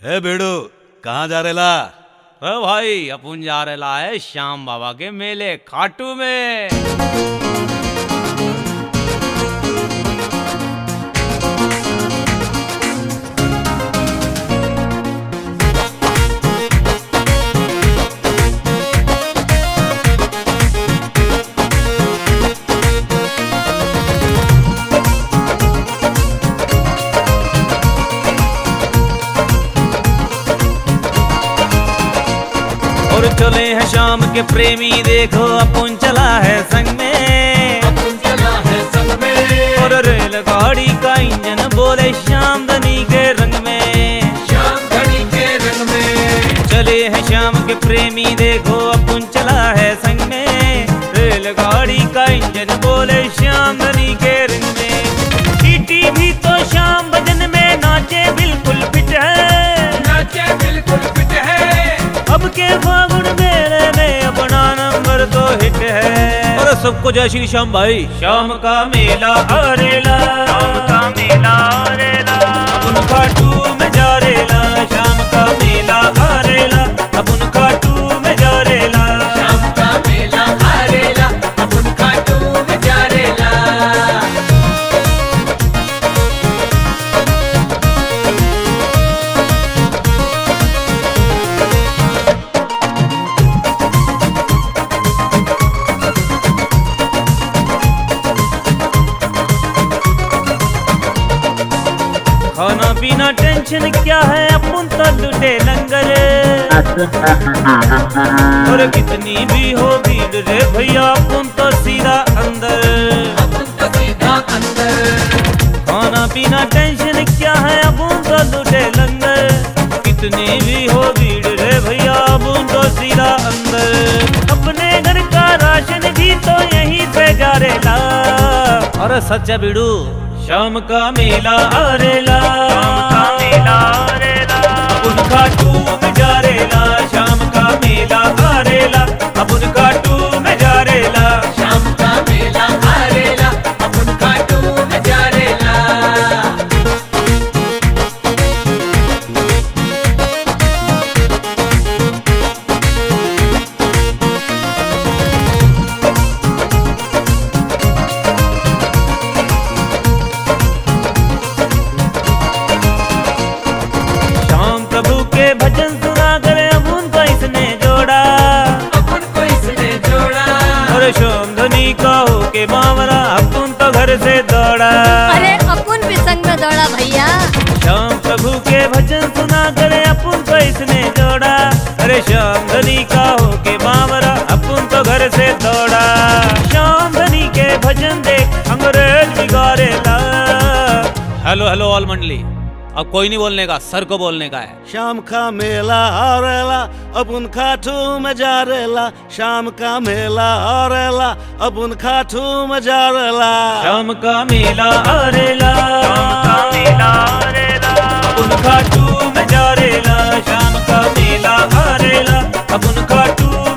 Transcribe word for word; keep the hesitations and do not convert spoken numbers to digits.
ए बेड़ू, कहाँ जा रेला? अरे भाई अपन जा रेला है श्याम बाबा के मेले खाटू में। और चले हैं शाम के प्रेमी, देखो अपन चला है संग में, अपन चला है संग में। और रेलगाड़ी का इंजन बोले श्याम धनी के रंग में, श्याम धनी के रंग में। चले हैं शाम के प्रेमी, देखो अपन चला है संग में, रेलगाड़ी का इंजन बोले श्याम धनी के रंग में। टीटी भी तो श्याम भजन में नाचे बिल्कुल फिट है, नाचे बिल्कुल फिट है। अब के फागुन मेले में अपना नंबर तो हिट है। और सबको जय श्री श्याम भाई। शाम का मेला आरेला, शाम का मेला आरेला, अपन खाटू में जा रेला। शाम का मेला आरेला, अपन खाटू में जा रेला। शाम का मेला आरेला, अपन खाटू में जा रेला। खाना पीना टेंशन क्या है, अपन तो लुटे लंगर। और कितनी भी हो भीड़ रे भैया, अपन तो सीधा अंदर, अपन तो सीधा अंदर। खाना पीना टेंशन क्या है, अपन तो लुटे लंगर। कितनी भी हो भीड़ रे भैया, अपन तो सीधा अंदर। अपने घर का राशन भी तो यहीं से जा रेला। और सच्चा बिड़ू, शाम का मेला आरेला, शाम का मेला आरेला, अपन खाटू में जा रेला। शाम का मेला आरेला, अपन खाटू में जा रेला। शाम का मेला आरेला, अपन खाटू में जा रेला। भजन सुना करे अपन को इसने जोड़ा, अपन को इसने जोड़ा। और श्याम धनी का होके बावरा, अपन तो घर से दौड़ा। अरे अपन भी संग में दौड़ा भैया। श्याम प्रभु के भजन सुना करे अपन को इसने जोड़ा। अरे श्याम धनी का होके बावरा, अपन तो घर से दौड़ा। श्याम धनी के भजन देख अंग्रेज बिगाड़ेला। हेलो हेलो ऑल मंडली, अब कोई नहीं बोलने का, सर को बोलने का है। शाम का मेला आरेला, अपन खाटू में जा रेला। शाम का मेला आरेला, अपन खाटू में जा रेला। शाम का मेला आरेला, शाम का मेला आरेला, अपन खाटू में जा रेला। शाम का मेला आरेला, अपन खाटू